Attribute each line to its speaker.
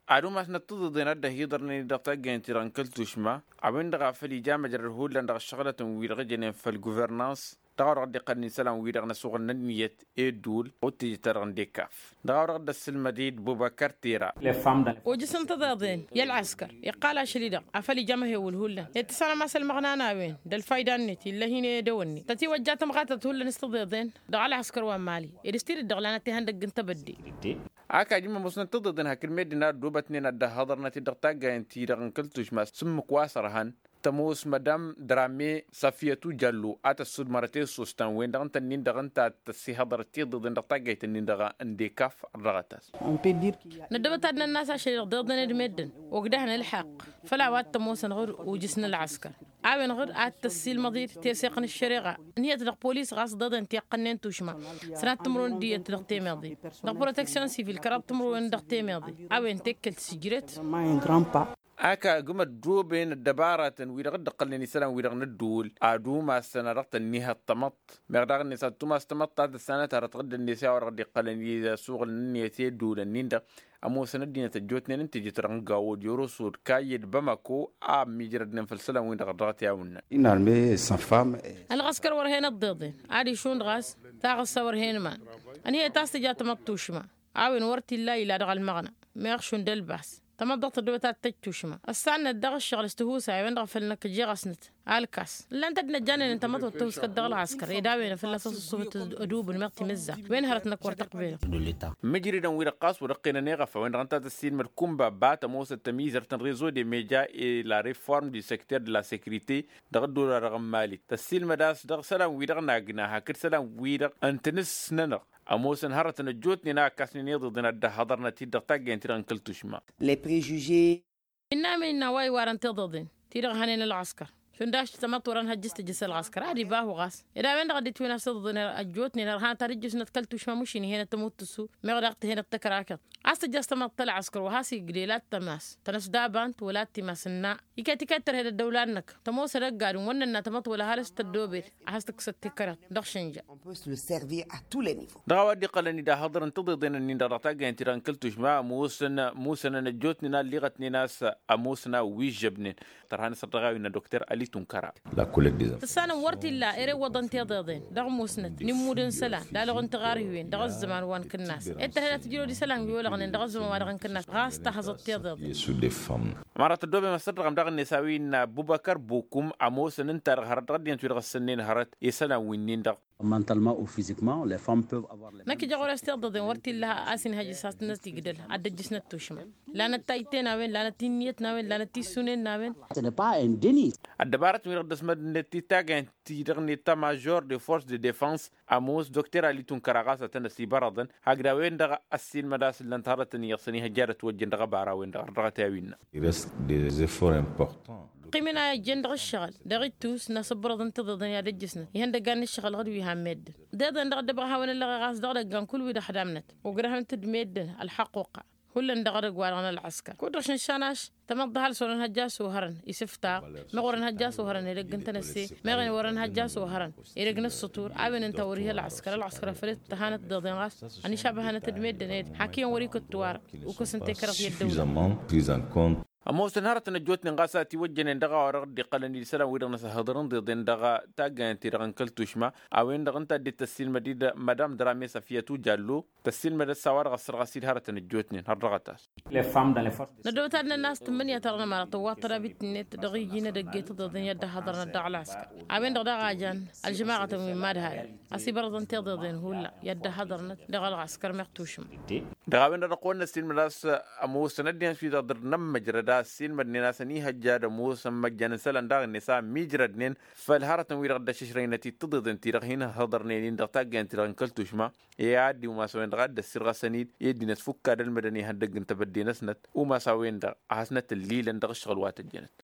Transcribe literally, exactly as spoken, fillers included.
Speaker 1: ادو ما نتضد نده يدرني دقتا جنتيران كلتوشما عبين دغا فلي جامع جرهول لان دغ الشغله ويرغجن في الجوفرنانس دغا رد قني سلام ويرغنا سوق النية ادول اوتي ترن ديكاف دغا رد السلمديد بوبكر تيرا
Speaker 2: وجسم تضادين يا العسكر يقال شريدة افلي جامع هي والهولة يتصل ما سلم غنانا وين دل فايدة نتي اللي هنا دوني تتي وجات مغاتا تقول نستضادين دغا العسكر ومالي يرستير الدغلانه تهندق انت بدي
Speaker 1: aka jima musna tadadin hakil medina dubatni na da hadarna ti daqta gaanti dagan kaltush mas sum kwasarhan tamus madam drame safiyatu jallu ata sud marate sustan wen dagan tanin dagan ta si hadarti dadin daqta gaitanin daga indikaf ragatas
Speaker 2: ندبت الناس عشان ضدنا المدن وقدهنا الحق فلا وات تموس نغر وجسنا العسكر عاوي نغر عاد تسيل مضير تيسيقن الشريعة نية تلق بوليس غاص ضدن تيقنين توشما سنات تمرون دية تلق تيماضي نغ بروتكسيون سيفيل كراب تمرون دق تيماضي عاوي نتكل سجرت
Speaker 1: aka guma droben dabaratan wiraq daqalni salan wiraq nadul adu ma sanaraqta niha tamat magdaq ni satuma tamat ta sana tarat qad ni sa waraq daqalni suq niyati dul ninda amu sanadina tajotni انت جتران غاود يوروسود كايد بمكو ا ميجردن في السلام وين دغدغت ياونا
Speaker 3: ان ارمي سان فام
Speaker 2: العسكر ور هنا الضيضين عادي شون غاس تاغ صور هنا ما ان هي تاستجات مطوشما عاون ورتي الله الى دغ المغنى ما يخشون دلباس تمضغط الدوتات تجتوشما السنة الدغ الشغل استهوسا وين غفلنا كجي غسنت الكاس لا انت نجانن انت ما توتوس كدغ العسكر يداوينا في اللصص الصوت ادوب المغتي مزه وين هرتنا كورت قبيله
Speaker 1: مجري دون ويرقاس ورقينا نيغف وين رانتا السين مركومبا بات موس التمييز رتن ريزو دي ميديا اي لا ريفورم دي سيكتور دو لا سيكوريتي دغ دولار رقم مالي تسيل مداس دغ سلام ويدغ ناغنا هاكر سلام ويدغ انتنس ننق أموسن هرت نجوتني ناكسني نيض دنا ده حضرنا تيدق تاجين تيران كلتوشما.
Speaker 4: Les préjugés.
Speaker 2: إننا من نواي وارن تضدين تيرغ هنين العسكر. شنداش تمت وران هجست جس العسكر عادي باهو غاس. إذا وين غدي توينا صدقنا أجوتني نرهان ترجس نتكلتوش ما مشيني هنا تموت تسو ما غرقت هنا تكراكر. عست جست ما طلع عسكر وهاسي قليلات تماس تنس دابانت ولا تماسنا يكاتي كتر هذا الدولة إنك تموس رجال وننا تمت ولا هالس تدوبر عستك ستكرت دخشنجا.
Speaker 4: On peut se le servir à tous les niveaux.
Speaker 1: دعوة دي قلني ده حضر انتضدين إن درتا جين تيران كلتوش ما موسن موسن نجوتني نا لغتني ناس أموسنا ويجبني ترهان صدقاوي إن دكتور علي تنكرا.
Speaker 3: لا كل دي.
Speaker 2: تسانا ورتي لا إيري وضن تضدين ده موسنت نمودن سلام ده لغن تغاري وين ده الزمان وان كناس. إنت هلا تجيلو دي سلام بيقول لغن ده الزمان وان كناس غاس تحظت تضدين. مرة تدوبي مصدر غم دغن نساوين أبو بكر بوكم أموسن انت هرت غدين تيرغ السنين هرت يسلام وينين دغ.
Speaker 5: mentalement ou physiquement les femmes peuvent avoir les
Speaker 2: نكي جاور استيضدين ورتي لها آسين هاجي ساس الناس تقدر عدد جسنا توشما لا نتايتين ناوين لا نتينيت ناوين لا نتيسونين ناوين
Speaker 5: ce n'est pas un déni.
Speaker 1: الدبارة ميرد اسمها نتي تاجن تيرغني تا ماجور دي فورس دي ديفانس أموس دكتور علي تنكرغاسة تنسي برضن هاجدا وين دغ السين مداس اللي انتهرتني يصني هجارة وجن دغ بارا وين دغ رغتاوين.
Speaker 3: Il reste des efforts importants.
Speaker 2: قيمنا جندغ الشغل دغيتوس ناس برضن تضدن يا دجسنا يهند قان الشغل غدو يهمد دادن دغ دبغها وين اللي غاس دغ قان كل ويدا حدامنت وقرهم تدميد الحقوقه كل دغ غوارنا العسكر كودش نشاناش تمض هال سورن هجاس وهرن يسفتا مغورن هجاس وهرن يلقن تنسي مغن ورن هجاس وهرن يلقن السطور عاون انت وريه العسكر العسكر فريت تهانت ضدن غاس اني شبهنا تدميد نيد حكي وريك التوار وكسنت كرت يدو
Speaker 1: أموسن هرت نجوتني غاسا توجن دغا ورد قلني سلام ويدغ نس هضرن ضدن دغا تاجن تيرغن كلتوشما اوين دغن تا دي تسيل مديد مدام درامي صفيتو جالو تسيل مد سوار غسر غسيل هرت نجوتني هرغتاس
Speaker 5: les femmes dans les forces
Speaker 2: ندوت أن الناس تمنية ترى ما طوات رابط نت دغي جينا دقيت ضدن يد هضرنا دغ العسكر اوين دغ دغاجان الجماعة من ماد هاي اسي برضن تضدن هولا يد هضرنا دغ العسكر مقتوشم
Speaker 1: دغا وين دقون السيل مداس أموسن ندين في ضدر نم مجرد السين مدننا سني هجاد موسى مجان سلان داغ النساء ميجردنين فالهارة ويرغد ششرينتي تضدن تيرغ هنا هضرنين دغتاجن تيرغن كلتوشما يعدي وما سوين غد السرغ سنيد يدي نتفك المدني هندق انت بدي نسنت وما سوين دغ حسنت الليل دغ الشغل وات الجنت